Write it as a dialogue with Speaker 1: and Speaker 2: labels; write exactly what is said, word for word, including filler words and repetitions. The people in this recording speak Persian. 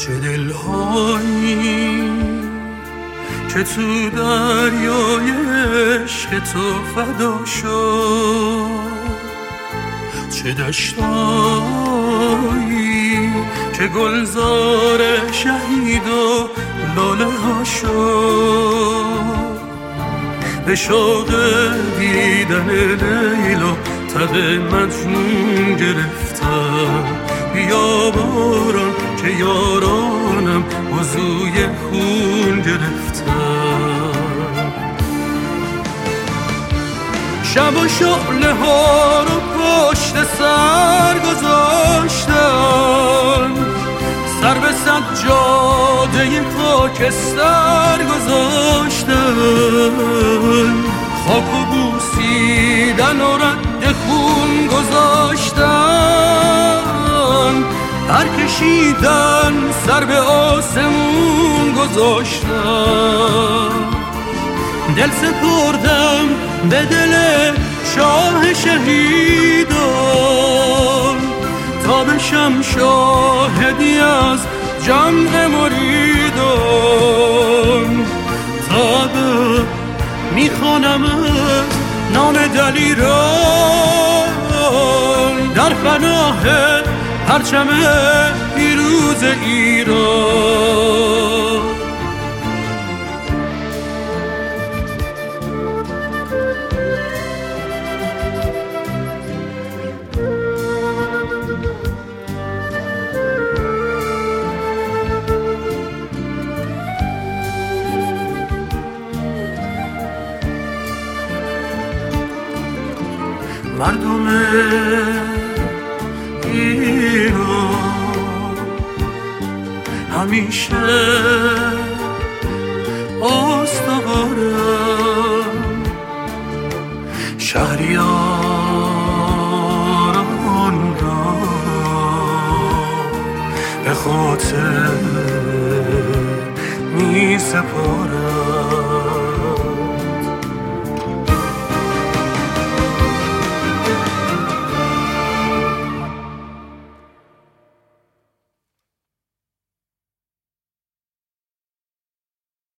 Speaker 1: چه دلهایی که تو دریای عشق تو فدا شد، چه دشتایی که گلزار شهید و لاله ها شد. به شوق دیدن لیلا تب مجنون گرفتم، بیا باران که یارانم وضوی خون گرفتم. شب و شعله ها رو پشت سر گذاشتم، سر به سجاده خاکستر گذاشتم، خاک و بوسیدن و رد خون گذاشتم، پر کشیدن سر به آسمون گذاشتم. دل سپردم به دل شاه شهیدان تا بشم شاهدی از جمع مریدان. تا به میخوانم نام دلیران در پناه پرچم پیروز ایران. مردم ایران همیشه استوارم، شهریاران را به خاطر می سپارم.